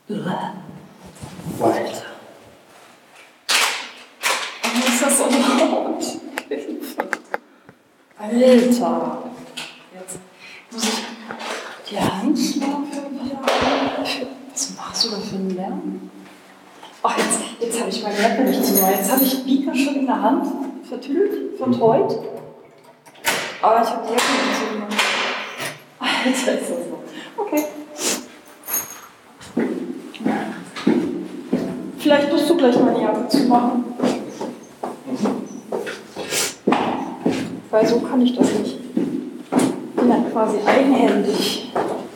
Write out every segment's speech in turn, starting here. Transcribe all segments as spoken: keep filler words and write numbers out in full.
Alter. Warum ist das so laut? Alter. Jetzt muss ich die Hand dafür wieder. Was machst du da für einen Lärm? Ach, jetzt, jetzt habe ich meine Lappe nicht zu neu. Jetzt habe ich Beaker schon in der Hand. Vertüdelt, vertreut. Aber ich habe die Jacke nicht zu neu. Alter, ist das so. Okay. Vielleicht musst du gleich mal die Jacke zumachen. Weil so kann ich das nicht. Ich bin dann quasi eigenhändig.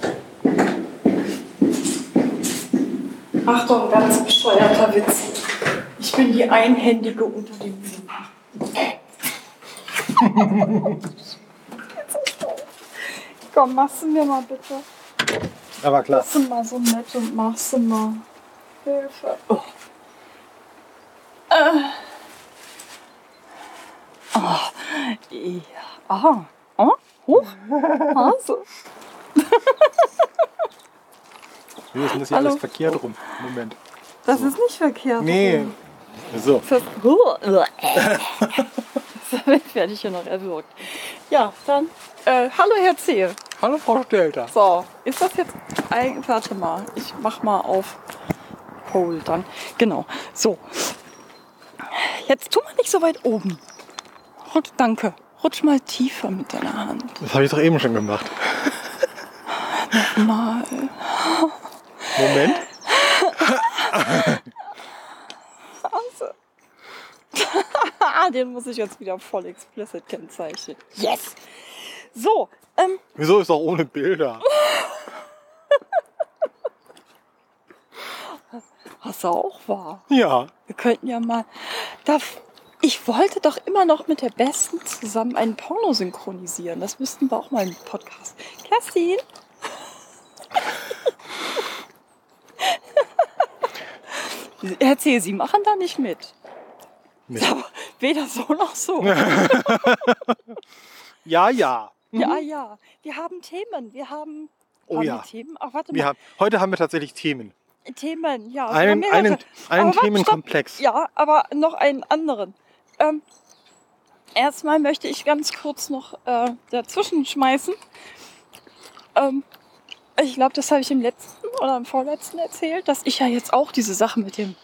Achtung, ganz bescheuerter Witz. Ich bin die Einhändige unter dem Wind. Komm, machst du mir mal bitte. Aber klar. Bist du mal so nett und machst du mal Hilfe. Oh. Äh. Oh. Ja. Aha. Oh. Hoch. Also. Wie ist denn das hier Hallo? alles verkehrt rum? Moment. Das ist nicht verkehrt. Nee. So. Das werde ich hier noch erwürgt. Ja, dann. Äh, hallo Herr Zehe. Hallo Frau Stelter. So, ist das jetzt ein. Warte mal, ich mach mal auf Hold dann. Genau. So. Jetzt tu mal nicht so weit oben. Rutsch, danke. Rutsch mal tiefer mit deiner Hand. Das habe ich doch eben schon gemacht. Mal. Moment. Also. Den muss ich jetzt wieder voll explicit kennzeichnen. Yes! So, ähm. Wieso ist doch ohne Bilder? Was auch war. Ja. Wir könnten ja mal. Da, ich wollte doch immer noch mit der Besten zusammen einen Porno synchronisieren. Das müssten wir auch mal im Podcast. Kerstin? Erzähl, Sie machen da nicht mit. Mit. Aber weder so noch so. Ja, ja. Ja, ja. Wir haben Themen. Wir haben. Oh haben ja. wir Themen? Ach, warte Wir mal. haben, heute haben wir tatsächlich Themen. Themen, ja. Einen, Wir haben mehrere. einen, einen Aber warte, Themenkomplex. stopp. Ja, aber noch einen anderen. Ähm, erstmal möchte ich ganz kurz noch äh, dazwischen schmeißen. Ähm, ich glaube, das habe ich im letzten oder im vorletzten erzählt, dass ich ja jetzt auch diese Sache mit dem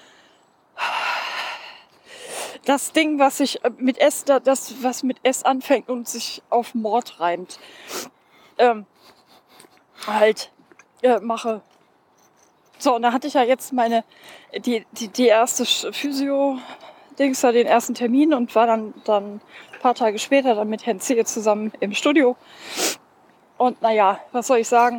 das Ding, was sich mit S, das was mit S anfängt und sich auf Mord reimt, ähm, halt äh, mache. So, und da hatte ich ja jetzt meine, die, die, die erste Physio-Dings, da den ersten Termin und war dann, dann ein paar Tage später dann mit Herrn Zehe zusammen im Studio. Und naja, was soll ich sagen?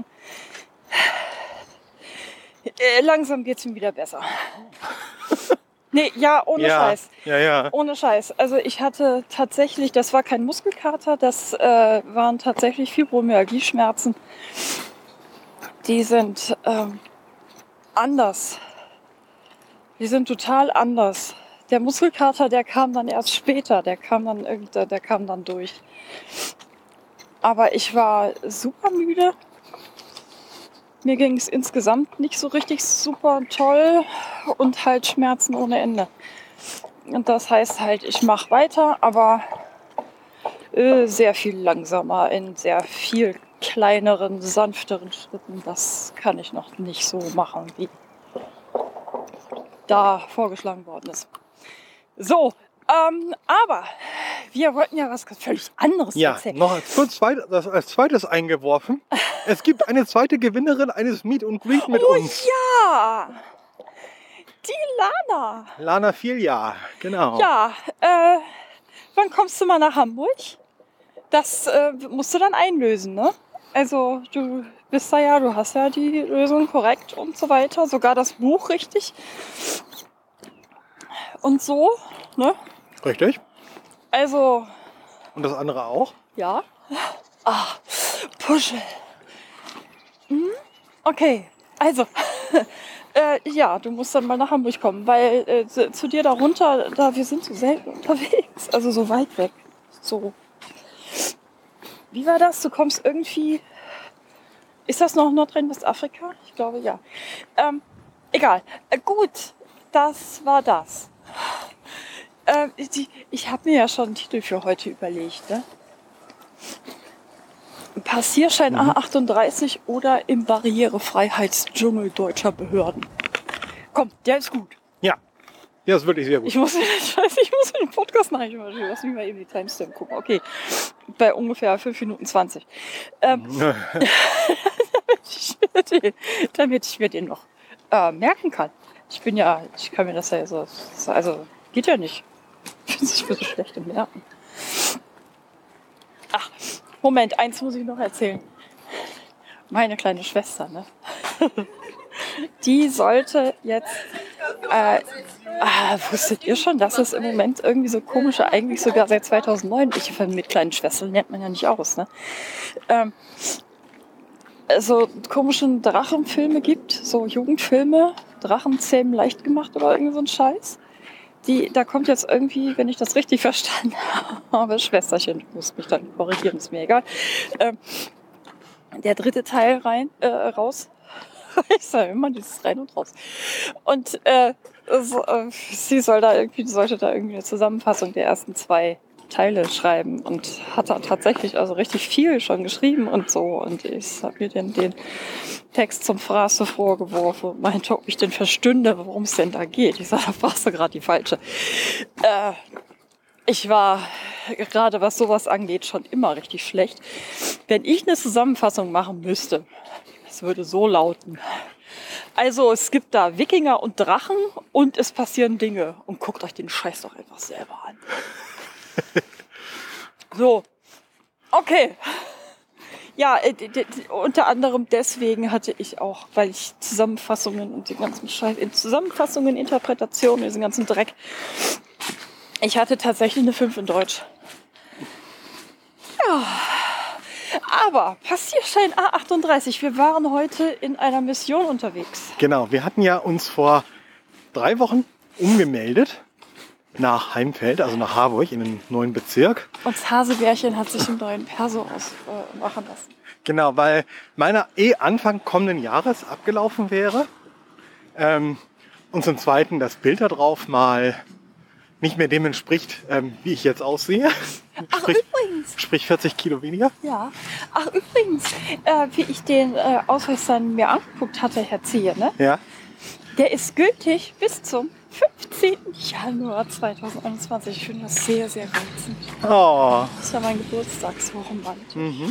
Äh, langsam geht's ihm wieder besser. Nee, ja, ohne Ja, Scheiß. ja, ja. Ohne Scheiß. Also ich hatte tatsächlich, das war kein Muskelkater, das äh, waren tatsächlich Fibromyalgie-Schmerzen. Die sind ähm, anders. Die sind total anders. Der Muskelkater, der kam dann erst später, der kam dann irgendwie, der kam dann durch. Aber ich war super müde. Mir ging es insgesamt nicht so richtig super toll und halt Schmerzen ohne Ende. Und das heißt halt, ich mache weiter, aber äh, sehr viel langsamer, in sehr viel kleineren, sanfteren Schritten. Das kann ich noch nicht so machen, wie da vorgeschlagen worden ist. So, ähm, aber wir wollten ja was völlig anderes Ja, erzählen. noch als, kurz zweit, das als zweites eingeworfen. Es gibt eine zweite Gewinnerin eines Meet and Greet mit Oh uns. ja, die Lana. Lana Filja, genau. Ja, äh, wann kommst du mal nach Hamburg? Das äh, musst du dann einlösen, ne? Also du bist da ja, du hast ja die Lösung korrekt und so weiter. Sogar das Buch richtig. Und so, ne? Richtig. Also, Und das andere auch? ja. Ah, Puschel. Hm? Okay, also, äh, ja, du musst dann mal nach Hamburg kommen, weil äh, zu, zu dir da runter, da, wir sind so selten unterwegs, also so weit weg. So. Wie war das? Du kommst irgendwie Ist das noch Nordrhein-Westafrika? Ich glaube, ja. Ähm, egal. Äh, gut, das war das. Äh, die, ich habe mir ja schon einen Titel für heute überlegt. Ne? Passierschein Mhm. A achtunddreißig oder im Barrierefreiheitsdschungel deutscher Behörden. Komm, der ist gut. Ja, der ist wirklich sehr gut. Ich muss, ich weiß, ich muss in den Podcast nachher. Ich muss mir mal eben die Timestamp gucken. Okay, bei ungefähr fünf Minuten zwanzig. Ähm, damit, ich mir den, damit ich mir den noch äh, merken kann. Ich bin ja, ich kann mir das ja so, also geht ja nicht. Ich bin so schlecht im Merken. Ach, Moment, eins muss ich noch erzählen. Meine kleine Schwester, ne? Die sollte jetzt, äh, ah, wusstet ihr schon, dass es im Moment irgendwie so komische, eigentlich sogar seit zweitausendneun, ich mit kleinen Schwestern lernt man ja nicht aus, ne? Ähm, so komischen Drachenfilme gibt, so Jugendfilme, Drachen zähmen leicht gemacht oder irgendwie so ein Scheiß. Die, da kommt jetzt irgendwie, wenn ich das richtig verstanden habe, Schwesterchen, du musst mich dann korrigieren, ist mir egal, ähm, der dritte Teil rein, äh, raus. Ich sage immer dieses rein und raus. Und äh, so, äh, sie soll da irgendwie, sollte da irgendwie eine Zusammenfassung der ersten zwei Teile schreiben und hat da tatsächlich also richtig viel schon geschrieben und so. Und ich habe mir den, den Text zum Fraß so vorgeworfen und meinte, ob ich denn verstünde, worum es denn da geht. Ich sage, da warst du gerade die falsche. Äh, ich war gerade, was sowas angeht, schon immer richtig schlecht. Wenn ich eine Zusammenfassung machen müsste, es würde so lauten. Also es gibt da Wikinger und Drachen und es passieren Dinge. Und guckt euch den Scheiß doch einfach selber an. So, okay. Ja, äh, d- d- unter anderem deswegen hatte ich auch, weil ich Zusammenfassungen und den ganzen Scheiß, in Zusammenfassungen, Interpretationen, diesen ganzen Dreck. Ich hatte tatsächlich eine fünf in Deutsch. Ja, aber Passierschein A achtunddreißig. Wir waren heute in einer Mission unterwegs. Genau, wir hatten ja uns vor drei Wochen umgemeldet nach Heimfeld, also nach Harburg in den neuen Bezirk. Und das Hasebärchen hat sich einen neuen Perso ausmachen äh, lassen. Genau, weil meiner eh Anfang kommenden Jahres abgelaufen wäre. Ähm, und zum Zweiten das Bild da drauf mal nicht mehr dem entspricht, ähm, wie ich jetzt aussehe. Ach, sprich, übrigens. Sprich vierzig Kilo weniger. Ja. Ach, übrigens, äh, wie ich den äh, Ausweis dann mir angeguckt hatte, Herr Ziehe, ne? Ja. Der ist gültig bis zum fünfzehnten Januar zweitausendeinundzwanzig. Ich finde das sehr, sehr reizend. Oh. Das ist ja mein Geburtstagswochenband. Mhm.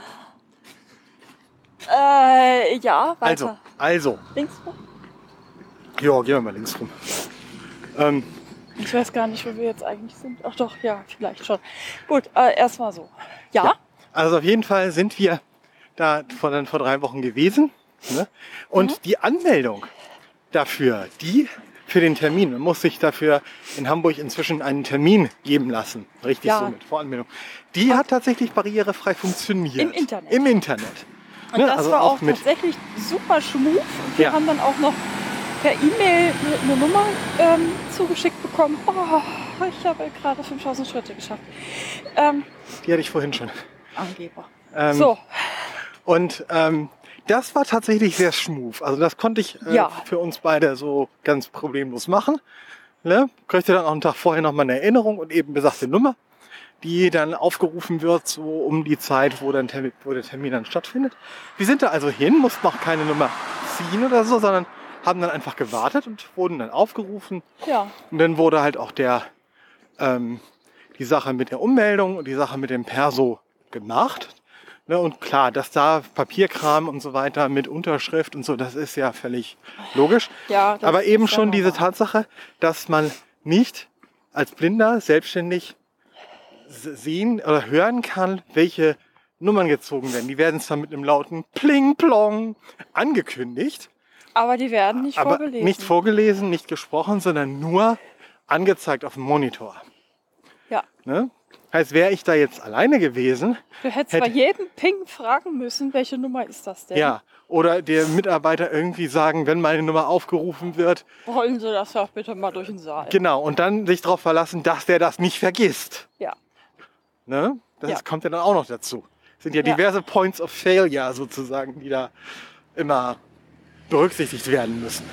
Äh, ja, weiter. Also, also. Links rum? Ja, gehen wir mal links rum. Ähm, Ich weiß gar nicht, wo wir jetzt eigentlich sind. Ach doch, ja, vielleicht schon. Gut, äh, erstmal so. Ja? ja. Also auf jeden Fall sind wir da vor, dann vor drei Wochen gewesen. Ne? Und Mhm. die Anmeldung dafür, die für den Termin, man muss sich dafür in Hamburg inzwischen einen Termin geben lassen. Richtig Ja. so mit Voranmeldung. Die hat tatsächlich barrierefrei funktioniert. Im Internet. Im Internet. Und Ne? das Also war auch mit, tatsächlich super schmuf. Und wir Ja. haben dann auch noch per E-Mail eine, eine Nummer ähm, zugeschickt bekommen. Oh, ich habe gerade fünftausend Schritte geschafft. Ähm, die hatte ich vorhin schon. Angeber. Ähm, So, Und ähm, das war tatsächlich sehr smooth. Also das konnte ich äh, Ja. für uns beide so ganz problemlos machen. Ne? Kriegte dann auch einen Tag vorher nochmal eine Erinnerung und eben besagte Nummer, die dann aufgerufen wird, so um die Zeit, wo, dann Termin, wo der Termin dann stattfindet. Wir sind da also hin, mussten auch keine Nummer ziehen oder so, sondern haben dann einfach gewartet und wurden dann aufgerufen. ja. Und dann wurde halt auch der ähm, die Sache mit der Ummeldung und die Sache mit dem Perso gemacht. Ne, und klar, dass da Papierkram und so weiter mit Unterschrift und so, das ist ja völlig logisch. Ja, das Aber eben ist ja schon diese normal. Tatsache, dass man nicht als Blinder selbstständig s- sehen oder hören kann, welche Nummern gezogen werden. Die werden zwar mit einem lauten Pling-Plong angekündigt, Aber die werden nicht aber vorgelesen. nicht vorgelesen, nicht gesprochen, sondern nur angezeigt auf dem Monitor. Ja. Ne? Heißt, wäre ich da jetzt alleine gewesen, Du hättest hätte- bei jedem Ping fragen müssen, welche Nummer ist das denn? ja, oder der Mitarbeiter irgendwie sagen, wenn meine Nummer aufgerufen wird, Rollen Sie das doch bitte mal durch den Saal. genau, und dann sich darauf verlassen, dass der das nicht vergisst. Ja. Ne? Das Ja. kommt ja dann auch noch dazu. Sind ja, Ja. diverse Points of Failure sozusagen, die da immer berücksichtigt werden müssen.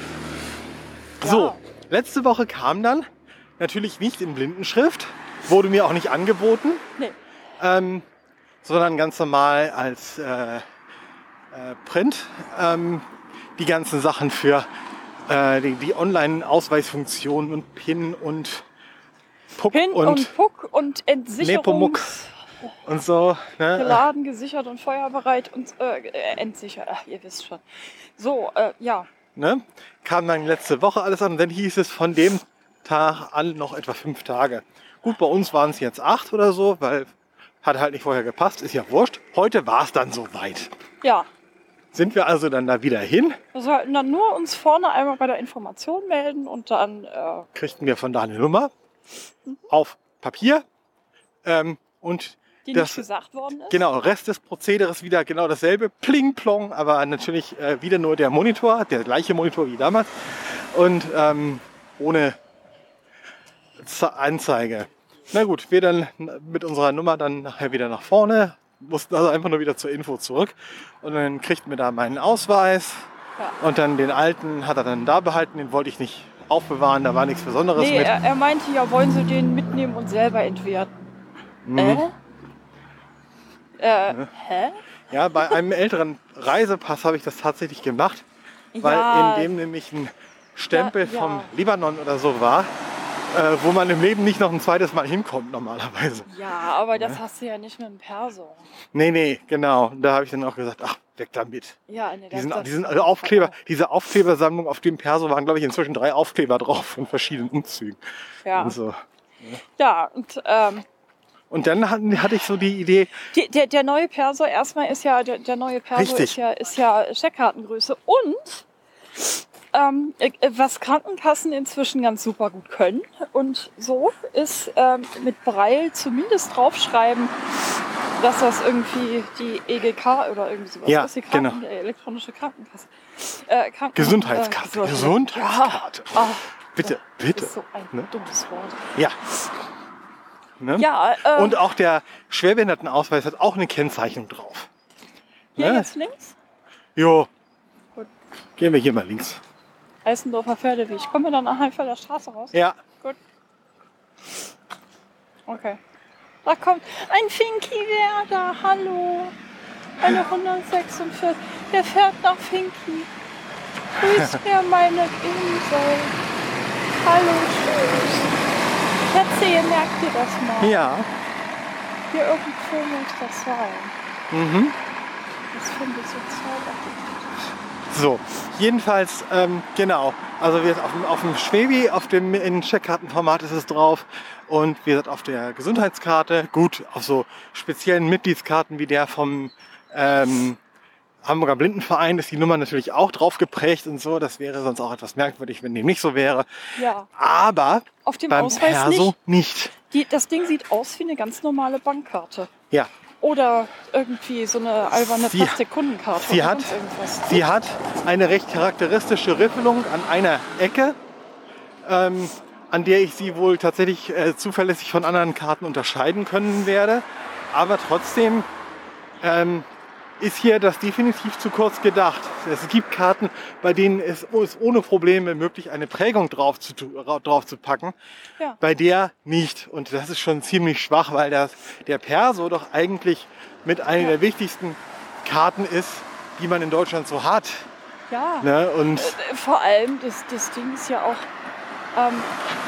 Ja. So, letzte Woche kam dann, natürlich nicht in Blindenschrift, wurde mir auch nicht angeboten, Nee. ähm, sondern ganz normal als äh, äh, Print. Ähm, die ganzen Sachen für äh, die, die Online-Ausweisfunktionen und PIN und Puck Pin und, und Puck und Nepomuk Entsicherungs... und so. Ne? Geladen, gesichert und feuerbereit und äh, äh, entsichert. Ach, ihr wisst schon. So, äh, ja. Ne? Kam dann letzte Woche alles an und dann hieß es von dem Tag an noch etwa fünf Tage. Gut, bei uns waren es jetzt acht oder so, weil hat halt nicht vorher gepasst, ist ja wurscht. Heute war es dann soweit. Ja. Sind wir also dann da wieder hin, Wir sollten dann nur uns vorne einmal bei der Information melden und dann, äh, kriegten wir von da eine Nummer auf Papier ähm, und die das, nicht gesagt worden ist. genau, Rest des Prozederes wieder genau dasselbe, pling plong, aber natürlich äh, wieder nur der Monitor, der gleiche Monitor wie damals und ähm, ohne Z- Anzeige. Na gut, wir dann mit unserer Nummer dann nachher wieder nach vorne, mussten also einfach nur wieder zur Info zurück und dann kriegten wir da meinen Ausweis Ja. und dann den alten hat er dann da behalten, den wollte ich nicht aufbewahren, da war nichts Besonderes Nee, mit. er, er meinte ja, wollen Sie den mitnehmen und selber entwerten. Mhm. Äh? Äh, hä? Ja, bei einem älteren Reisepass habe ich das tatsächlich gemacht, weil Ja. in dem nämlich ein Stempel Ja, ja. vom Libanon oder so war, äh, wo man im Leben nicht noch ein zweites Mal hinkommt normalerweise. Ja, aber das hast du ja nicht mit dem Perso. Nee, nee, genau. Und da habe ich dann auch gesagt, ach, weg damit. Ja, nee, das, Diesen, das, diesen Aufkleber, diese Aufklebersammlung auf dem Perso waren, glaube ich, inzwischen drei Aufkleber drauf von verschiedenen Umzügen. Ja, Und, so. ja und ähm, und dann hatten- hatte ich so die Idee, die, der, der neue Perso, erstmal ist ja, der, der neue Perso Richtig. ist ja, ist ja Scheckkartengröße und ähm, äh, was Krankenkassen inzwischen ganz super gut können und so ist ähm, mit Braille zumindest draufschreiben, dass das irgendwie die E G K oder irgendwie sowas Ja, ist, die Kranken, genau. äh, elektronische Krankenkasse. Äh, Kranken, Gesundheitskarte. Äh, Gesundheitskarte. Ja, ah, bitte, das bitte. ist so ein Ne? dummes Wort. Ja. Ne? Ja, ähm, Und auch der Schwerbehindertenausweis hat auch eine Kennzeichnung drauf. hier ne? jetzt links, Jo. Gut. Gehen wir hier mal links. Eisendorfer Pferdeweg. Kommen wir dann nach Heifelder Straße raus? Ja. Gut. Okay. Da kommt ein Finky Werder. Hallo. Eine hundertsechsundvierzig. Der fährt nach Finky. Grüß mir meine Insel. Hallo, tschüss. Schätze, ihr merkt ihr das mal. Ja. Hier irgendwo muss das sein. Mhm. Das finde ich so zauberhaft. So, jedenfalls, ähm, genau. Also wir auf dem, auf dem Schwebi, auf dem in Checkkartenformat ist es drauf. Und wie gesagt, auf der Gesundheitskarte, gut, auf so speziellen Mitgliedskarten wie der vom ähm, Hamburger Blindenverein ist die Nummer natürlich auch drauf geprägt und so. Das wäre sonst auch etwas merkwürdig, wenn dem nicht so wäre. Ja. Aber Auf dem beim Ausweis Perso nicht. nicht. Die, das Ding sieht aus wie eine ganz normale Bankkarte. Ja, Oder irgendwie so eine alberne Sie- Plastikkundenkarte. sie oder hat- sonst irgendwas. sie hat eine recht charakteristische Riffelung an einer Ecke, ähm, an der ich sie wohl tatsächlich äh, zuverlässig von anderen Karten unterscheiden können werde. Aber trotzdem ähm, ist hier das definitiv zu kurz gedacht. Es gibt Karten, bei denen es ist ohne Probleme möglich, eine Prägung drauf zu, tu- ra- drauf zu packen. Ja. Bei der nicht. Und das ist schon ziemlich schwach, weil das, der Perso doch eigentlich mit einer Ja. der wichtigsten Karten ist, die man in Deutschland so hat. Ja. Ne? Und Äh, Vor allem, das, das Ding ist ja auch, ähm,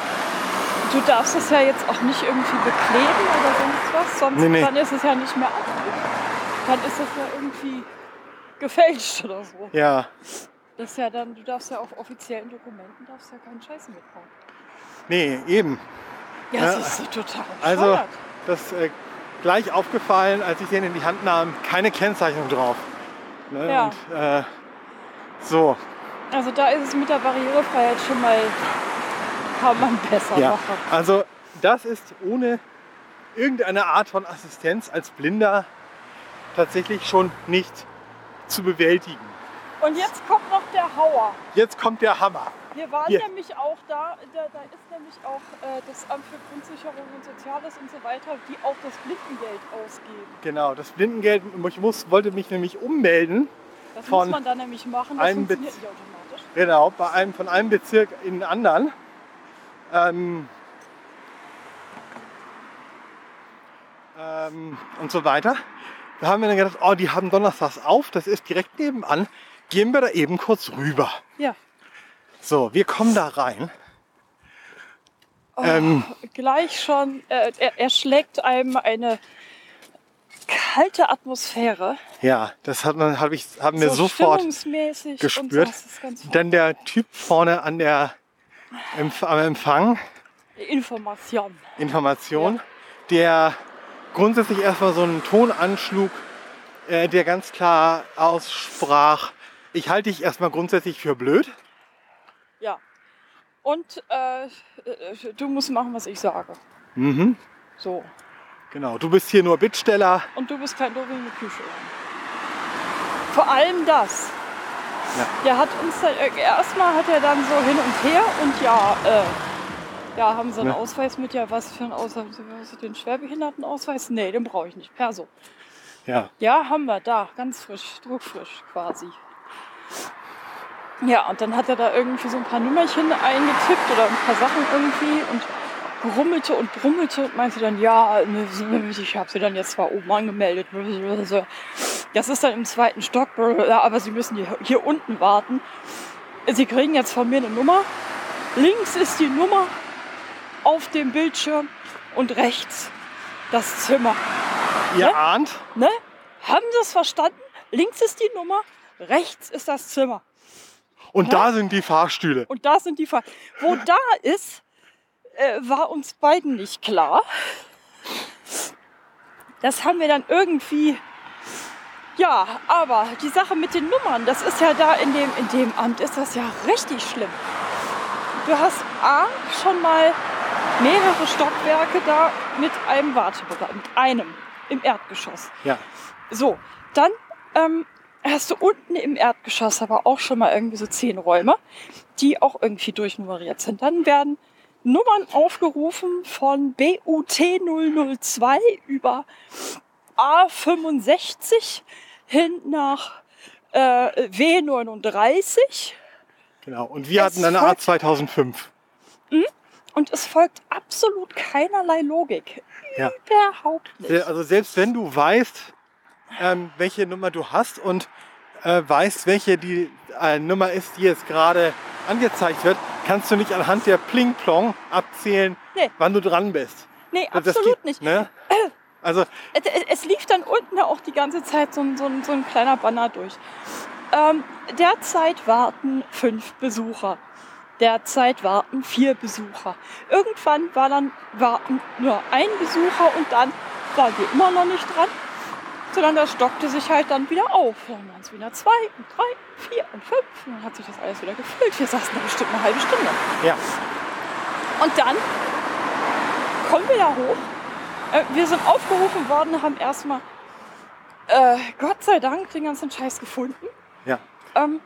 du darfst es ja jetzt auch nicht irgendwie bekleben oder sonst was, sonst Nee, nee. dann ist es ja nicht mehr aktiv. Dann ist es ja irgendwie gefälscht oder so. ja, Das ist ja dann, du darfst ja auf offiziellen Dokumenten darfst ja keinen Scheiß mitbauen. nee, eben. Ja, Ja, das ist so total Also, bescheuert. das äh, gleich aufgefallen, als ich den in die Hand nahm, keine Kennzeichnung drauf. Ne? Ja. Und, äh, so, Also da ist es mit der Barrierefreiheit schon mal, kann man besser ja. machen. Also, das ist ohne irgendeine Art von Assistenz als Blinder tatsächlich schon nicht zu bewältigen. Und jetzt kommt noch der Hauer. Jetzt kommt der Hammer. Wir waren Hier. nämlich auch da, da, da ist nämlich auch äh, das Amt für Grundsicherung und Soziales und so weiter, die auch das Blindengeld ausgeben. Genau, das Blindengeld, ich muss, wollte mich nämlich ummelden. Das Von muss man dann nämlich machen, das einem funktioniert Bez- nicht automatisch. Genau, bei einem, von einem Bezirk in den anderen. Ähm, ähm, und so weiter. Da haben wir dann gedacht, oh, die haben donnerstags auf, das ist direkt nebenan. Gehen wir da eben kurz rüber. Ja. So, wir kommen da rein. Oh, Ähm, gleich schon, äh, er, er schlägt einem eine kalte Atmosphäre. Ja, das hat man, hab ich, haben wir so sofort stimmungsmäßig gespürt. Und so, das ist ganz Dann der Typ vorne an der Empf am Empfang, Information. Information, der grundsätzlich erstmal so einen Ton anschlug, äh, der ganz klar aussprach, ich halte dich erstmal grundsätzlich für blöd. Ja. Und äh, äh, du musst machen, was ich sage. Mhm. So. Genau, du bist hier nur Bittsteller. Und du bist kein Doof in der Küche. Vor allem das. Ja. Der hat uns dann, äh, erstmal hat er dann so hin und her und ja, äh, ja, haben Sie einen Ja. Ausweis mit? Ja, was für einen Ausweis? Hast du den Schwerbehindertenausweis? Nee, den brauche ich nicht. Perso. Ja, Ja, haben wir da, ganz frisch, druckfrisch quasi. Ja, und dann hat er da irgendwie so ein paar Nummerchen eingetippt oder ein paar Sachen irgendwie und brummelte und brummelte und meinte dann, ja, ich habe sie dann jetzt zwar oben angemeldet. Das ist dann im zweiten Stock, aber Sie müssen hier, hier unten warten. Sie kriegen jetzt von mir eine Nummer. Links ist die Nummer auf dem Bildschirm und rechts das Zimmer. ihr Ne? ahnt. Ne? Haben Sie es verstanden? Links ist die Nummer, rechts ist das Zimmer. Und Ja? da sind die Fahrstühle. Und da sind die Fahr Wo da ist, äh, war uns beiden nicht klar. Das haben wir dann irgendwie... Ja, aber die Sache mit den Nummern, das ist ja da in dem, in dem Amt, ist das ja richtig schlimm. Du hast A, schon mal mehrere Stockwerke da mit einem Wartebereich, mit einem im Erdgeschoss. Ja. So, dann ähm, hast du unten im Erdgeschoss aber auch schon mal irgendwie so zehn Räume, die auch irgendwie durchnummeriert sind. Dann werden Nummern aufgerufen von B U T null null zwei über A fünfundsechzig hin nach äh, W neununddreißig. Genau. Und wir Es hatten eine folgt- A zweitausendfünf. Und es folgt absolut keinerlei Logik. Ja. Überhaupt nicht. Also selbst wenn du weißt, ähm, welche Nummer du hast und äh, weißt, welche die äh, Nummer ist, die jetzt gerade angezeigt wird, kannst du nicht anhand der Pling-Plong abzählen, Nee. wann du dran bist. Nee, Das absolut geht, nicht. Ne? Also Es, es lief dann unten auch die ganze Zeit so ein, so ein, so ein kleiner Banner durch. Ähm, derzeit warten fünf Besucher. Derzeit warten vier Besucher. Irgendwann war dann warten nur ein Besucher und dann waren wir immer noch nicht dran. Sondern das stockte sich halt dann wieder auf. Dann waren es wieder zwei und drei, vier und fünf. Und dann hat sich das alles wieder gefüllt. Wir saßen da bestimmt eine halbe Stunde. ja, Und dann kommen wir da hoch. Äh, wir sind aufgerufen worden, haben erstmal äh, Gott sei Dank den ganzen Scheiß gefunden. ja. Ähm,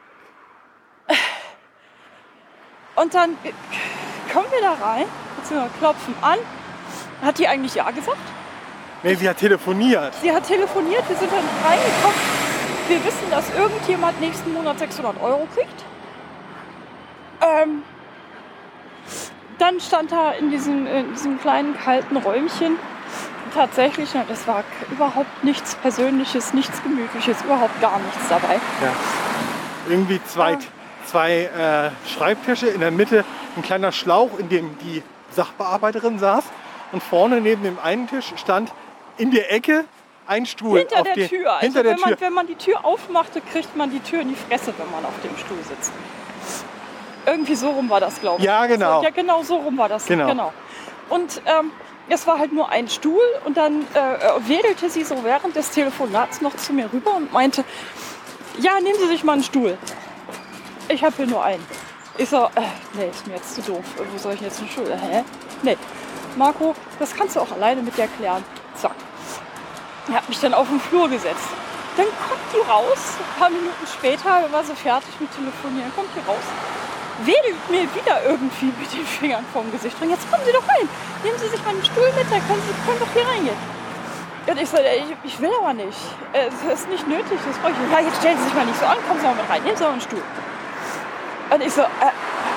und dann äh, kommen wir da rein, beziehungsweise klopfen an. Hat die eigentlich ja gesagt? Nee, sie hat telefoniert. Sie hat telefoniert, wir sind dann reingekommen. Wir wissen, dass irgendjemand nächsten Monat sechshundert Euro kriegt. Ähm, dann stand da in diesem, in diesem kleinen kalten Räumchen tatsächlich, na, das war überhaupt nichts Persönliches, nichts Gemütliches, überhaupt gar nichts dabei. Ja. Irgendwie zwei, Ja. zwei äh, Schreibtische, in der Mitte ein kleiner Schlauch, in dem die Sachbearbeiterin saß. Und vorne neben dem einen Tisch stand in der Ecke ein Stuhl. Hinter auf der die, Tür. Also Hinter der wenn, man, Tür. wenn man die Tür aufmachte, kriegt man die Tür in die Fresse, wenn man auf dem Stuhl sitzt. Irgendwie so rum war das, glaube ich. Ja, genau. So, ja, genau so rum war das. Genau. Und ähm, es war halt nur ein Stuhl und dann äh, wedelte sie so während des Telefonats noch zu mir rüber und meinte, ja, nehmen Sie sich mal einen Stuhl. Ich habe hier nur einen. Ich so, äh, nee, ist mir jetzt zu doof. Wo soll ich denn jetzt einen Stuhl? Hä? Nee. Marco, das kannst du auch alleine mit dir klären. Zack. Er hat mich dann auf den Flur gesetzt. Dann kommt die raus, ein paar Minuten später, war sie fertig mit Telefonieren, kommt die raus wedelt mir wieder irgendwie mit den Fingern vorm Gesicht. Und jetzt kommen Sie doch rein. Nehmen Sie sich mal einen Stuhl mit, dann können Sie können doch hier reingehen. Und ich so, ich, ich will aber nicht. Es ist nicht nötig, das brauche ich nicht. Ja, jetzt stellen Sie sich mal nicht so an, kommen Sie mal mit rein, nehmen Sie mal einen Stuhl. Und ich so, äh,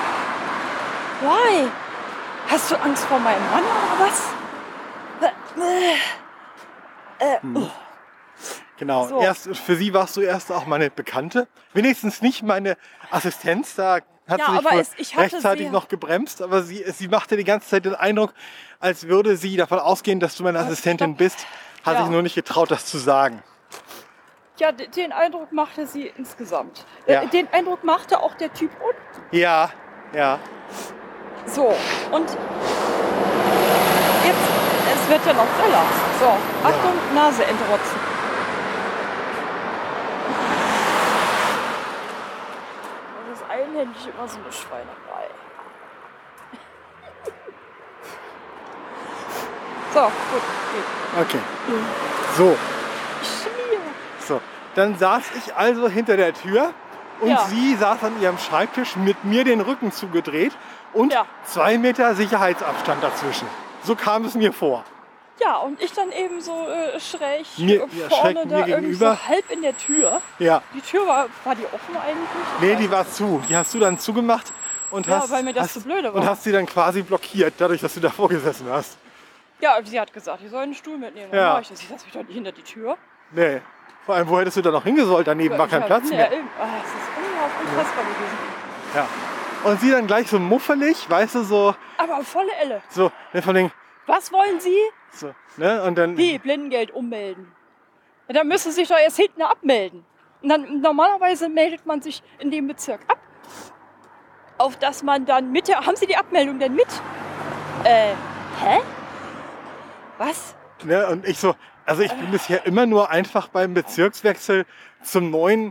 why? Hast du Angst vor meinem Mann oder was? Äh, äh, oh. Genau, So. erst, für sie warst du erst auch meine Bekannte. Wenigstens nicht meine Assistenz, da hat Ja, sie sich aber wohl es- ich hatte rechtzeitig sie- noch gebremst, aber sie, sie machte die ganze Zeit den Eindruck, als würde sie davon ausgehen, dass du meine Assistentin stopp. bist, hat Ja. sich nur nicht getraut, das zu sagen. Ja, d- den Eindruck machte sie insgesamt. Ja. Äh, den Eindruck machte auch der Typ unten. Ja, ja. So, und jetzt, es wird ja noch schneller. So, Achtung, Nase entrotzen. Das ist einhändig immer so eine Schweinerei. So, gut, geht. Okay. So, Schmier. so. Dann saß ich also hinter der Tür und Ja. sie saß an ihrem Schreibtisch mit mir den Rücken zugedreht und Ja. zwei Meter Sicherheitsabstand dazwischen. So kam es mir vor. Ja, und ich dann eben so äh, schräg Mir- äh, ja, vorne schräg da mir irgendwie gegenüber. so halb in der Tür. Ja. Die Tür war, war die offen eigentlich? Nee, die war zu. Die hast du dann zugemacht und Ja, hast, weil mir das hast, zu blöde und war. hast sie dann quasi blockiert, dadurch, dass du davor gesessen hast. Ja, sie hat gesagt, ich soll einen Stuhl mitnehmen. Dann Ja. mach ich das. Ich setze mich doch nicht hinter die Tür. Nee. Vor allem, wo hättest du da noch hingesollt? Daneben war kein Ja, Platz ja, mehr. eben. Ah, das ist unglaublich unfassbar gewesen. Ja. Und sie dann gleich so muffelig, weißt du, so, Aber volle Elle. so, ne, von den, Was wollen Sie? so, ne, und dann, Wie? Blindengeld ummelden. Ja, dann müssen Sie sich doch erst hinten abmelden. Und dann normalerweise meldet man sich in dem Bezirk ab. Auf dass man dann mit der. Haben Sie die Abmeldung denn mit? Äh, hä? Was? ne, und ich so, also ich bin bisher immer nur einfach beim Bezirkswechsel zum neuen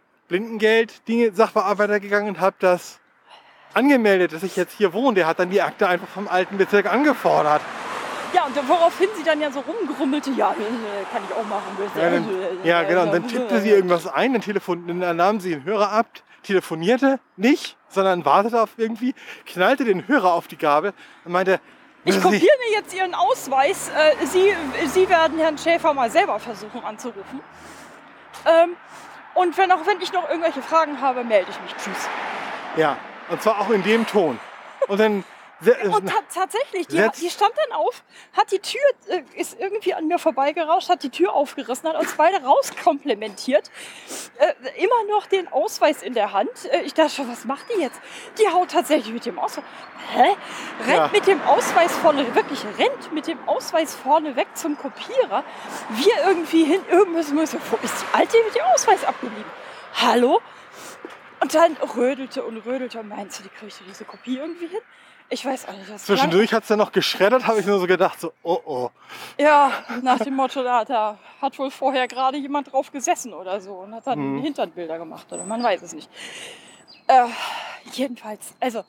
Blindengeld-Sachbearbeiter gegangen und habe das angemeldet, dass ich jetzt hier wohne. Der hat dann die Akte einfach vom alten Bezirk angefordert. Ja, und woraufhin sie dann ja so rumgrummelte, ja, äh, kann ich auch machen. Ja, dann, ja, genau. Und dann tippte sie irgendwas ein, dann, telefon, dann nahm sie den Hörer ab, telefonierte nicht, sondern wartete auf irgendwie, knallte den Hörer auf die Gabel und meinte, Ich wissen Sie, kopiere mir jetzt Ihren Ausweis. Äh, Sie, Sie werden Herrn Schäfer mal selber versuchen anzurufen. Ähm, und wenn auch wenn ich noch irgendwelche Fragen habe, melde ich mich. Tschüss. ja, und zwar auch in dem Ton. Und dann, se- Und ta tatsächlich, die, Setz- die stand dann auf, hat die Tür, äh, ist irgendwie an mir vorbeigerauscht, hat die Tür aufgerissen, hat uns beide rauskomplementiert. Äh, immer noch den Ausweis in der Hand. Äh, ich dachte schon, was macht die jetzt? Die haut tatsächlich mit dem Ausweis. Hä? Rennt Ja. mit dem Ausweis vorne, wirklich rennt mit dem Ausweis vorne weg zum Kopierer. Wir irgendwie hin, irgendwas müssen. Wo ist die Alte mit dem Ausweis abgeblieben? Hallo? Und dann rödelte und rödelte und meinst du, die kriegst du diese Kopie irgendwie hin? Ich weiß auch nicht. Das zwischendurch hat es dann noch geschreddert, habe ich nur so gedacht, so, oh oh. Ja, nach dem Motto, da, da hat wohl vorher gerade jemand drauf gesessen oder so und hat dann Mhm. Hinternbilder gemacht oder man weiß es nicht. Äh, jedenfalls, also,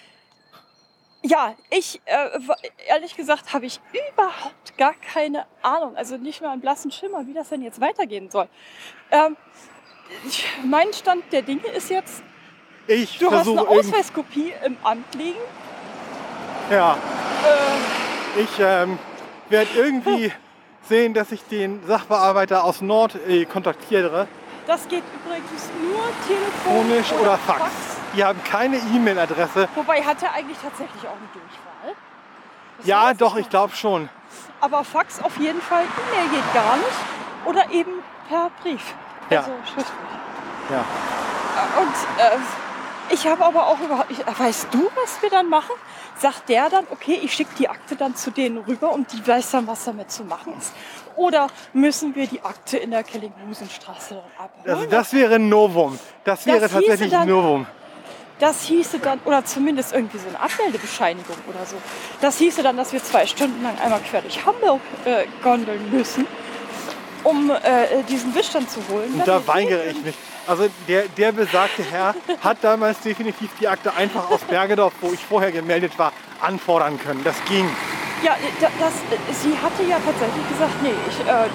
ja, ich, äh, wa- ehrlich gesagt, habe ich überhaupt gar keine Ahnung, also nicht mal einen blassen Schimmer, wie das denn jetzt weitergehen soll. Ähm, ich, mein Stand der Dinge ist jetzt, Ich du hast versuche eine irgendwie, Ausweiskopie im Amt liegen. ja, Äh, ich ähm, werde irgendwie sehen, dass ich den Sachbearbeiter aus Nord äh, kontaktiere, das geht übrigens nur telefonisch telefonisch oder Fax. Die haben keine E-Mail-Adresse. Wobei hat er eigentlich tatsächlich auch eine Durchwahl? Das Ja, weiß doch, noch. ich glaube schon. Aber Fax auf jeden Fall, E-Mail geht gar nicht. Oder eben per Brief. Ja. Also schriftlich. Ja. Und äh, ich habe aber auch überhaupt, ich, weißt du, was wir dann machen? Sagt der dann, okay, ich schicke die Akte dann zu denen rüber und die weiß dann, was damit zu machen ist. Oder müssen wir die Akte in der Kellinghusenstraße dann abholen? Also das wäre ein Novum. Das wäre Das hieße tatsächlich ein dann- Novum. Das hieße dann, oder zumindest irgendwie so eine Abmeldebescheinigung oder so. Das hieße dann, dass wir zwei Stunden lang einmal quer durch Hamburg äh, gondeln müssen, um äh, diesen Wischstand zu holen. Und da weigere ich mich. Also der, der besagte Herr hat damals definitiv die Akte einfach aus Bergedorf, wo ich vorher gemeldet war, anfordern können. Das ging. Ja, da- das, äh, sie hatte ja tatsächlich gesagt, nee, ich, äh, das,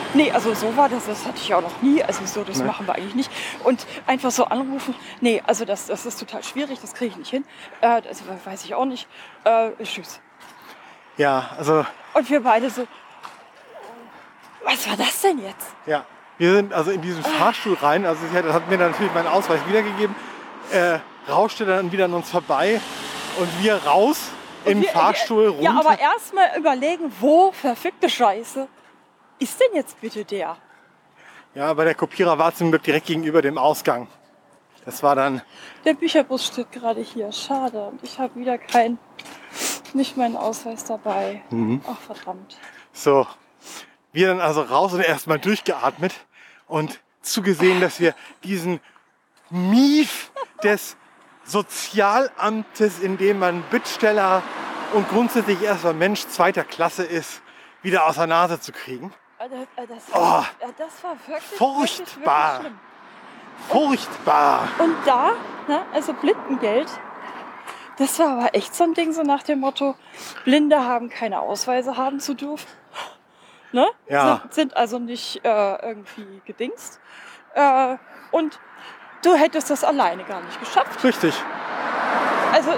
Nee, also so war das, das hatte ich auch noch nie. Also so, das Nee. machen wir eigentlich nicht. Und einfach so anrufen, nee, also das, das ist total schwierig, das kriege ich nicht hin. Äh, das weiß ich auch nicht. Äh, tschüss. Ja, also Und wir beide so, was war das denn jetzt? ja, wir sind also in diesen Fahrstuhl rein. Also sie hat, das hat mir dann natürlich meinen Ausweis wiedergegeben. Äh, rauschte dann wieder an uns vorbei und wir raus in den wir- Fahrstuhl runter. Ja, aber erstmal überlegen, wo, verfickte Scheiße, ist denn jetzt bitte der? Ja, aber der Kopierer war zum Glück direkt gegenüber dem Ausgang. Das war dann, Der Bücherbus steht gerade hier, schade. Und ich habe wieder kein, nicht meinen Ausweis dabei. Mhm. Ach verdammt. so, wir dann also raus und erstmal durchgeatmet und zugesehen, dass wir diesen Mief des Sozialamtes, in dem man Bittsteller und grundsätzlich erstmal Mensch zweiter Klasse ist, wieder aus der Nase zu kriegen. Äh, Das, äh, das, Oh, äh, das war wirklich, furchtbar. wirklich, wirklich schlimm. Furchtbar. Und da, ne, also Blindengeld, das war aber echt so ein Ding, so nach dem Motto, Blinde haben keine Ausweise haben zu dürfen. Ne? Ja. Sind, sind also nicht äh, irgendwie gedingst. Äh, und du hättest das alleine gar nicht geschafft. Richtig. Also,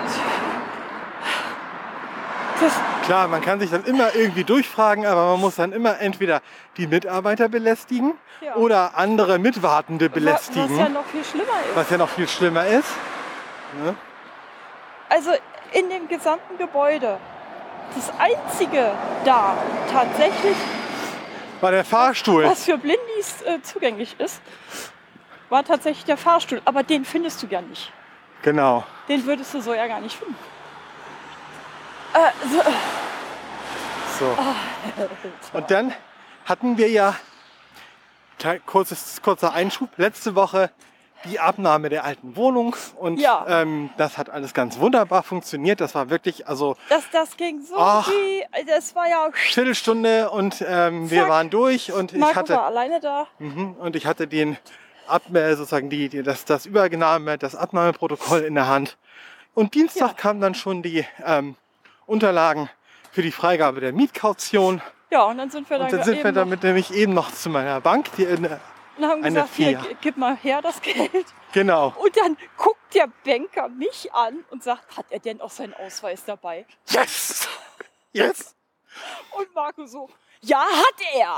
das, Klar, man kann sich dann immer irgendwie durchfragen, aber man muss dann immer entweder die Mitarbeiter belästigen Ja. oder andere Mitwartende wa- belästigen, was ja noch viel schlimmer ist. was ja noch viel schlimmer ist. Ne? Also in dem gesamten Gebäude, das einzige da tatsächlich, War der Fahrstuhl. was für Blindis äh, zugänglich ist, war tatsächlich der Fahrstuhl. Aber den findest du ja nicht. Genau. Den würdest du so ja gar nicht finden. Äh, so, So. Und dann hatten wir ja, te- kurzes, kurzer Einschub, letzte Woche die Abnahme der alten Wohnung und Ja. ähm, das hat alles ganz wunderbar funktioniert. Das war wirklich, also das, das ging so Ach. wie, das war ja, Viertelstunde und ähm, wir Zack. waren durch und ich Marco hatte war alleine da. Mhm, und ich hatte den Abnahme, sozusagen die, die, das, das Übernahme, das Abnahmeprotokoll in der Hand. Und Dienstag Ja. kamen dann schon die ähm, Unterlagen für die Freigabe der Mietkaution. Ja, und dann sind wir dann, Und dann sind eben wir noch- damit nämlich eben noch zu meiner Bank. Die, in, und haben eine gesagt, hier, vier. g- gib mal her das Geld. genau. Und dann guckt der Banker mich an und sagt, hat er denn auch seinen Ausweis dabei? Yes! Yes! Und Marco so, ja, hat er.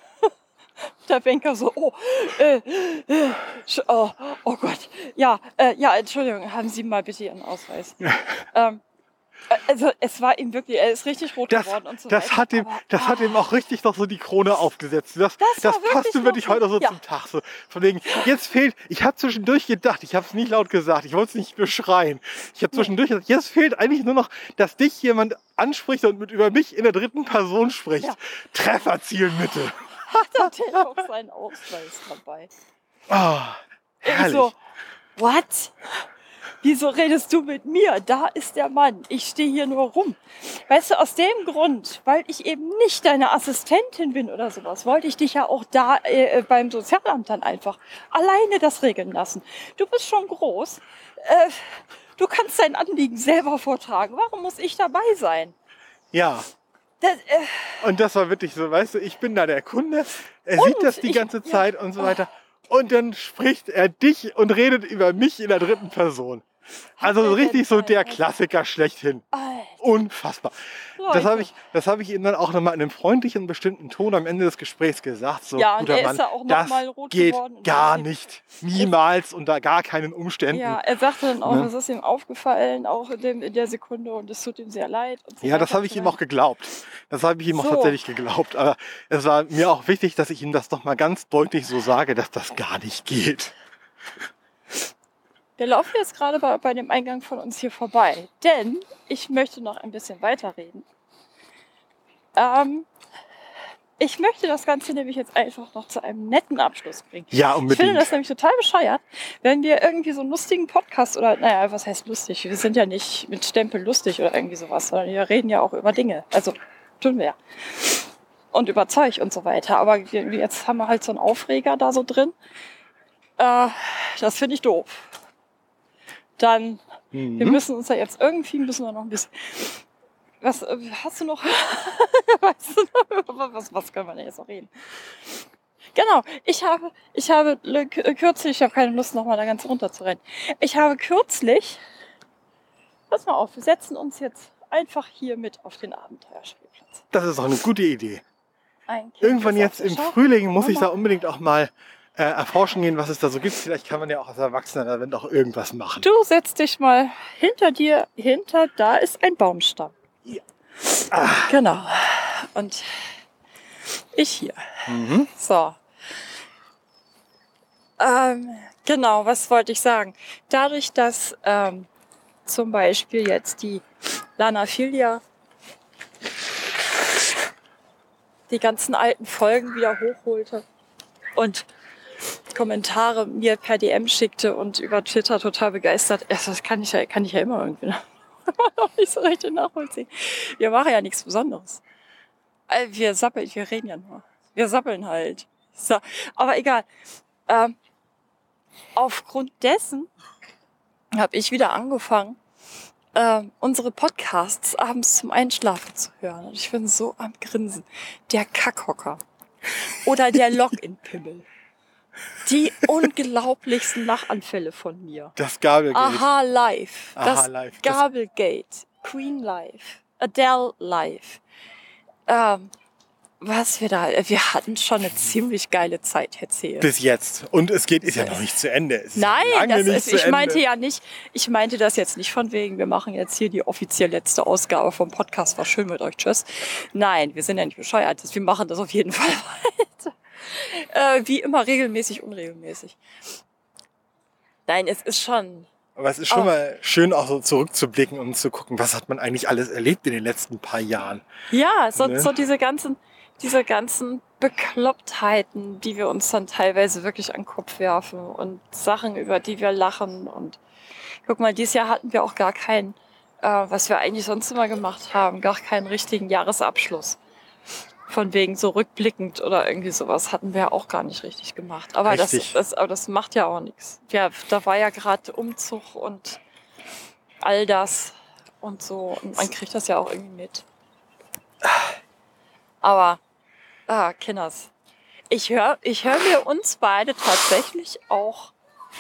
Der Banker so, oh, äh, äh, sch- oh, oh Gott, ja, äh, ja, Entschuldigung, haben Sie mal bitte Ihren Ausweis. ähm, äh, also es war ihm wirklich, er ist richtig rot Das, geworden und so das, weiter. hat dem, aber, das hat ihm auch richtig noch so die Krone aufgesetzt. Das, Das das, war wirklich passte noch wirklich so- heute so ja. zum Tag. So, von wegen, jetzt fehlt, ich habe zwischendurch gedacht, ich habe es nicht laut gesagt, ich wollte es nicht beschreien. Ich habe zwischendurch gedacht, jetzt fehlt eigentlich nur noch, dass dich jemand anspricht und mit über mich in der dritten Person spricht. Ja. Trefferzielmitte. hat er auch seinen Ausweis dabei. Oh, Ich herrlich. so, what? Wieso redest du mit mir? Da ist der Mann. Ich stehe hier nur rum. Weißt du, aus dem Grund, weil ich eben nicht deine Assistentin bin oder sowas, wollte ich dich ja auch da äh, beim Sozialamt dann einfach alleine das regeln lassen. Du bist schon groß. Äh, du kannst dein Anliegen selber vortragen. Warum muss ich dabei sein? Ja. Das, äh, Und das war wirklich so, weißt du, ich bin da der Kunde, er Und sieht das die ich- ganze ja. Zeit und so weiter. Und dann spricht er dich und redet über mich in der dritten Person. Also er richtig denn so der einen- Klassiker schlechthin. Alter, Unfassbar. Das Leute. habe ich, das habe ich ihm dann auch nochmal in einem freundlichen, bestimmten Ton am Ende des Gesprächs gesagt. So, Ja, und guter er ist Mann, da auch noch das mal rot geht geworden und gar das- nicht. Niemals unter gar keinen Umständen. Ja, Ja, er sagte dann auch, Ne? es ist ihm aufgefallen, auch in, dem, in der Sekunde, und es tut ihm sehr leid. Und so das weiter habe und ich so ihm weiter. auch geglaubt. Das habe ich ihm auch So. tatsächlich geglaubt. Aber es war mir auch wichtig, dass ich ihm das doch mal ganz deutlich so sage, dass das gar nicht geht. Wir laufen jetzt gerade bei, bei dem Eingang von uns hier vorbei, denn ich möchte noch ein bisschen weiterreden. Ähm, ich möchte das Ganze nämlich jetzt einfach noch zu einem netten Abschluss bringen. Ja, Ich finde unbedingt. das nämlich total bescheuert, wenn wir irgendwie so einen lustigen Podcast oder, naja, was heißt lustig? Wir sind ja nicht mit Stempel lustig oder irgendwie sowas, sondern wir reden ja auch über Dinge. Also, tun wir ja. Und über Zeug und so weiter. Aber jetzt haben wir halt so einen Aufreger da so drin. Äh, das finde ich doof. Dann, wir Mhm. müssen uns ja jetzt irgendwie, müssen wir noch ein bisschen was äh, hast du noch? weißt du noch? Was, was können wir denn jetzt noch reden? Genau, ich habe, ich habe l- k- kürzlich, ich habe keine Lust, nochmal da ganz runter zu rennen. Ich habe kürzlich, pass mal auf, wir setzen uns jetzt einfach hier mit auf den Abenteuerspielplatz. Das ist auch eine gute Idee. Ein Kind Irgendwann ist jetzt auf der im Schaukel. Frühling muss ich Mama. da unbedingt auch mal äh, erforschen gehen, was es da so gibt. Vielleicht kann man ja auch als Erwachsener da dann auch irgendwas machen. Du setzt dich mal hinter dir, hinter, da ist ein Baumstamm. Ja. Ah. Genau. Und ich hier. Mhm. So. Ähm, genau, was wollte ich sagen? Dadurch, dass ähm, zum Beispiel jetzt die Lanaphilia die ganzen alten Folgen wieder hochholte und Kommentare mir per D M schickte und über Twitter total begeistert. Das kann ich ja, kann ich ja immer irgendwie noch nicht so richtig nachvollziehen. Wir machen ja nichts Besonderes. Wir sappeln, wir reden ja nur. Wir sappeln halt. So, aber egal. Ähm, aufgrund dessen habe ich wieder angefangen, ähm, unsere Podcasts abends zum Einschlafen zu hören. Und ich bin so am Grinsen. Der Kackhocker. Oder der Login-Pimmel. Die unglaublichsten Lachanfälle von mir. Das Gabelgate. Aha Live. Aha Das Live. Das- Gabelgate. Queen Live. Adele Live. Ähm, was wir da, wir hatten schon eine ziemlich geile Zeit erzählt. Bis jetzt. Und es geht, ist ja noch nicht zu Ende. Es ist Nein, ja lange das nicht ist, zu ich meinte Ende. ja nicht, ich meinte das jetzt nicht von wegen, wir machen jetzt hier die offiziell letzte Ausgabe vom Podcast, war schön mit euch, tschüss. Nein, wir sind ja nicht bescheuert, wir machen das auf jeden Fall weiter. Äh, wie immer regelmäßig, unregelmäßig. Nein, es ist schon, Aber es ist schon Oh. mal schön, auch so zurückzublicken und zu gucken, was hat man eigentlich alles erlebt in den letzten paar Jahren. ja, so, Ne? so diese ganzen, diese ganzen Beklopptheiten, die wir uns dann teilweise wirklich an den Kopf werfen und Sachen, über die wir lachen. Und guck mal, dieses Jahr hatten wir auch gar keinen, äh, was wir eigentlich sonst immer gemacht haben, gar keinen richtigen Jahresabschluss. Von wegen so rückblickend oder irgendwie sowas hatten wir auch gar nicht richtig gemacht. Aber, das, Richtig. das, aber das macht ja auch nichts. Ja, da war ja gerade Umzug und all das und so. Und man kriegt das ja auch irgendwie mit. Aber, ah, Kinders. Ich höre ich hör mir uns beide tatsächlich auch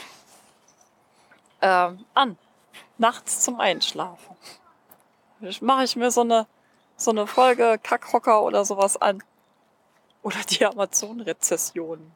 ähm, an. Nachts zum Einschlafen. Mache ich mir so eine, so eine Folge Kackhocker oder sowas an. Oder die Amazon-Rezession.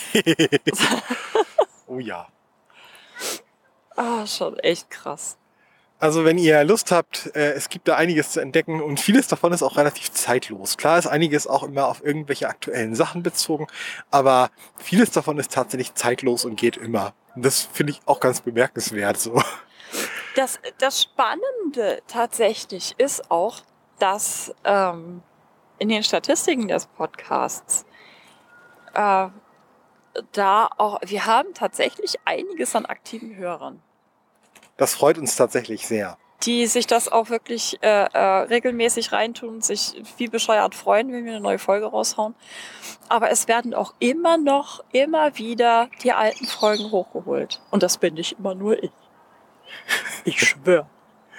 Oh ja. Ah, schon echt krass. Also wenn ihr Lust habt, äh, es gibt da einiges zu entdecken und vieles davon ist auch relativ zeitlos. Klar ist einiges auch immer auf irgendwelche aktuellen Sachen bezogen, aber vieles davon ist tatsächlich zeitlos und geht immer. Und das finde ich auch ganz bemerkenswert so. Das, das Spannende tatsächlich ist auch, dass ähm, in den Statistiken des Podcasts äh, da auch, wir haben tatsächlich einiges an aktiven Hörern, Das freut uns tatsächlich sehr. die sich das auch wirklich äh, äh, regelmäßig reintun, sich wie bescheuert freuen, wenn wir eine neue Folge raushauen. Aber es werden auch immer noch, immer wieder die alten Folgen hochgeholt. Und das bin nicht immer nur ich. Ich schwöre.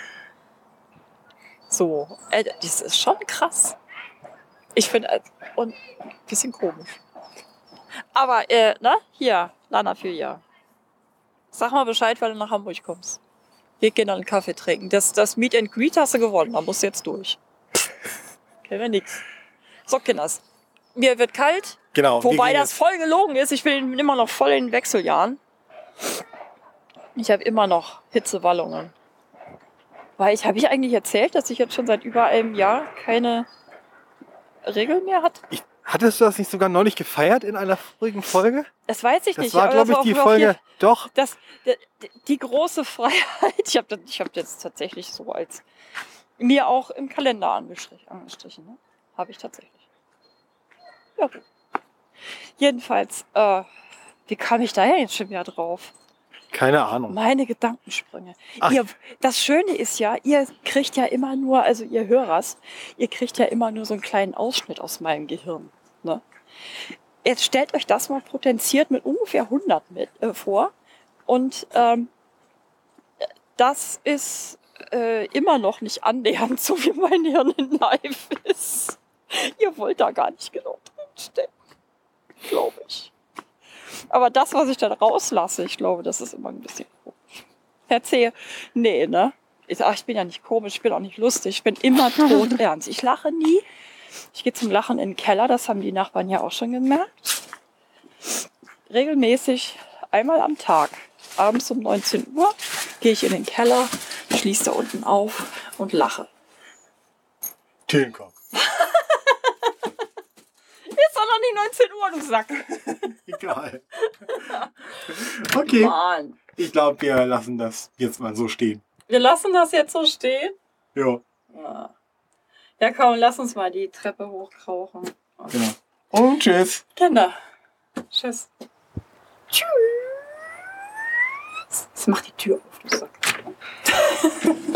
So, äh, das ist schon krass. Ich finde, äh, und ein bisschen komisch. Aber, äh, ne, hier, Lanaphilia. Sag mal Bescheid, weil du nach Hamburg kommst. Wir gehen dann einen Kaffee trinken. Das, das Meet and Greet hast du gewonnen, da musst du jetzt durch. Kennen wir nix. So, Kinders. Mir wird kalt, Genau. wir wobei gehen das voll gelogen ist. Ich bin immer noch voll in den Wechseljahren. Ich habe immer noch Hitzewallungen. Weil ich, habe ich eigentlich erzählt, dass ich jetzt schon seit über einem Jahr keine Regel mehr hatte? Ich, hattest du das nicht sogar neulich gefeiert in einer vorigen Folge? Das weiß ich Das nicht. war, aber glaube ich, war die auch- auch Folge. hier- Doch. Das, die, die große Freiheit. Ich habe das, ich hab das tatsächlich so als mir auch im Kalender angestrichen. angestrichen ne? Habe ich tatsächlich. Ja. gut. Jedenfalls, äh, wie kam ich da jetzt schon wieder drauf? Keine Ahnung. Meine Gedankensprünge. Ach. Ihr, das Schöne ist ja, ihr kriegt ja immer nur, also ihr Hörers, ihr kriegt ja immer nur so einen kleinen Ausschnitt aus meinem Gehirn. Ne? Jetzt stellt euch das mal potenziert mit ungefähr hundert mit, äh, vor. Und ähm, das ist äh, immer noch nicht annähernd so, wie mein Hirn in live ist. Ihr wollt da gar nicht genau drinstecken, glaube ich. Aber das, was ich dann rauslasse, ich glaube, das ist immer ein bisschen komisch. Erzähl, nee, ne? Ich, ach, ich bin ja nicht komisch, ich bin auch nicht lustig, ich bin immer todernst. Ich lache nie. Ich gehe zum Lachen in den Keller, das haben die Nachbarn ja auch schon gemerkt. Regelmäßig einmal am Tag, abends um neunzehn Uhr, gehe ich in den Keller, schließe da unten auf und lache. Theenkopf. Ist doch noch nicht neunzehn Uhr, du Sack. Egal. Okay. Mann. Ich glaube, wir lassen das jetzt mal so stehen. Wir lassen das jetzt so stehen? Ja. Ja, ja komm, lass uns mal die Treppe hochkrauchen. Genau. Und tschüss. Kinder. Tschüss. Tschüss. Jetzt mach die Tür auf, du Sack.